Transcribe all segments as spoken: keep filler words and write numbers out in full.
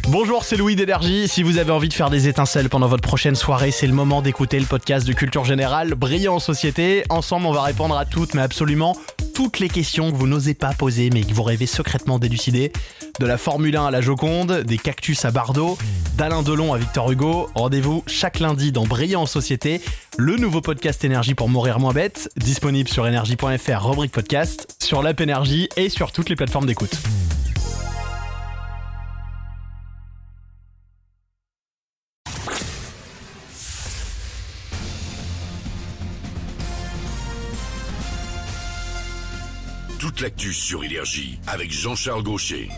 Bonjour, c'est Louis d'Énergie. Si vous avez envie de faire des étincelles pendant votre prochaine soirée, c'est le moment d'écouter le podcast de Culture Générale, Brillant en Société. Ensemble, on va répondre à toutes, mais absolument toutes les questions que vous n'osez pas poser, mais que vous rêvez secrètement d'élucider. De la Formule un à la Joconde, des cactus à Bardot, d'Alain Delon à Victor Hugo. Rendez-vous chaque lundi dans Brillant en Société, le nouveau podcast Énergie pour mourir moins bête, disponible sur énergie point f r, rubrique podcast, sur l'app Énergie et sur toutes les plateformes d'écoute. Toute l'actu sur Énergie avec Jean-Charles Gaucher.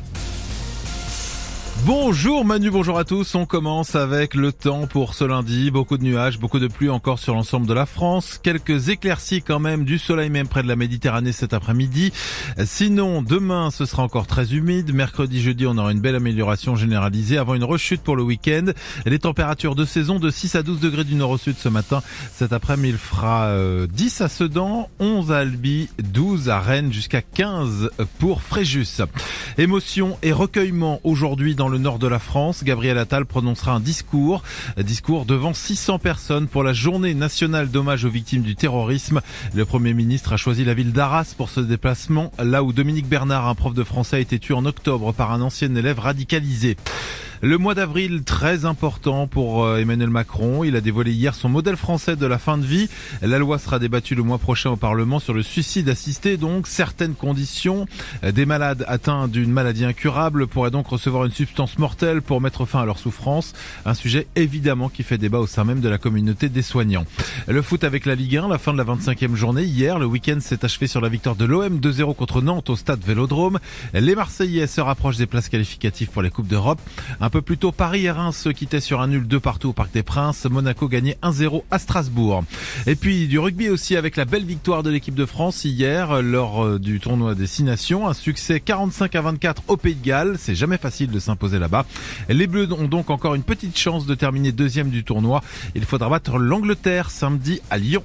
Bonjour Manu, bonjour à tous. On commence avec le temps pour ce lundi. Beaucoup de nuages, beaucoup de pluie encore sur l'ensemble de la France. Quelques éclaircies quand même, du soleil même près de la Méditerranée cet après-midi. Sinon, demain, ce sera encore très humide. Mercredi, jeudi, on aura une belle amélioration généralisée avant une rechute pour le week-end. Les températures de saison de six à douze degrés du nord au sud ce matin. Cet après-midi, il fera euh, dix à Sedan, onze à Albi, douze à Rennes, jusqu'à quinze pour Fréjus. Émotion et recueillement aujourd'hui dans le nord de la France. Gabriel Attal prononcera un discours, un discours devant six cents personnes pour la journée nationale d'hommage aux victimes du terrorisme. Le Premier ministre a choisi la ville d'Arras pour ce déplacement, là où Dominique Bernard, un prof de français, a été tué en octobre par un ancien élève radicalisé. Le mois d'avril, très important pour Emmanuel Macron. Il a dévoilé hier son modèle français de la fin de vie. La loi sera débattue le mois prochain au Parlement sur le suicide assisté. Donc, certaines conditions. Des malades atteints d'une maladie incurable pourraient donc recevoir une substance mortelle pour mettre fin à leur souffrance. Un sujet évidemment qui fait débat au sein même de la communauté des soignants. Le foot avec la Ligue un, la fin de la vingt-cinquième journée. Hier, le week-end s'est achevé sur la victoire de l'O M deux zéro contre Nantes au stade Vélodrome. Les Marseillais se rapprochent des places qualificatives pour les Coupes d'Europe. Un peu plus tôt, Paris et Reims se quittaient sur un nul deux partout au Parc des Princes. Monaco gagnait un zéro à Strasbourg. Et puis du rugby aussi avec la belle victoire de l'équipe de France hier lors du tournoi des Six Nations. Un succès quarante-cinq à vingt-quatre au Pays de Galles. C'est jamais facile de s'imposer là-bas. Les Bleus ont donc encore une petite chance de terminer deuxième du tournoi. Il faudra battre l'Angleterre samedi à Lyon.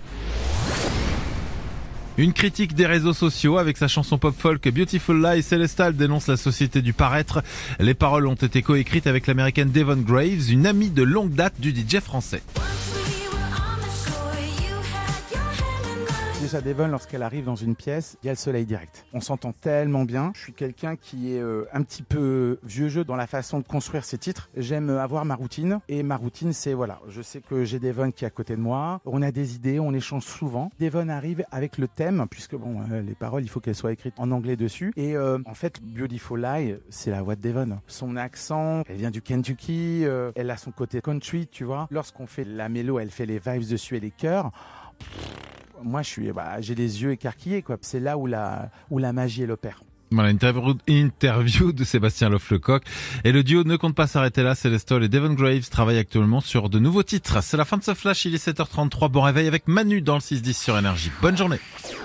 Une critique des réseaux sociaux avec sa chanson pop-folk Beautiful Lie. Célestal dénonce la société du paraître. Les paroles ont été coécrites avec l'américaine Devon Graves, une amie de longue date du D J français. Déjà, Devon, lorsqu'elle arrive dans une pièce, il y a le soleil direct. On s'entend tellement bien. Je suis quelqu'un qui est euh, un petit peu vieux jeu dans la façon de construire ses titres. J'aime avoir ma routine. Et ma routine, c'est voilà, je sais que j'ai Devon qui est à côté de moi. On a des idées, on échange souvent. Devon arrive avec le thème, puisque bon, euh, les paroles, il faut qu'elles soient écrites en anglais dessus. Et euh, en fait, Beautiful Lie, c'est la voix de Devon. Son accent, elle vient du Kentucky. Euh, elle a son côté country, tu vois. Lorsqu'on fait la mélo, elle fait les vibes dessus et les chœurs. Moi, je suis, bah, j'ai les yeux écarquillés, quoi. C'est là où la, où la magie, elle opère. Voilà, interview, interview de Sébastien Lofflecoq. Et le duo ne compte pas s'arrêter là. Célestal et Devon Graves travaillent actuellement sur de nouveaux titres. C'est la fin de ce flash. Il est sept heures trente-trois. Bon réveil avec Manu dans le six dix sur Énergie. Bonne journée.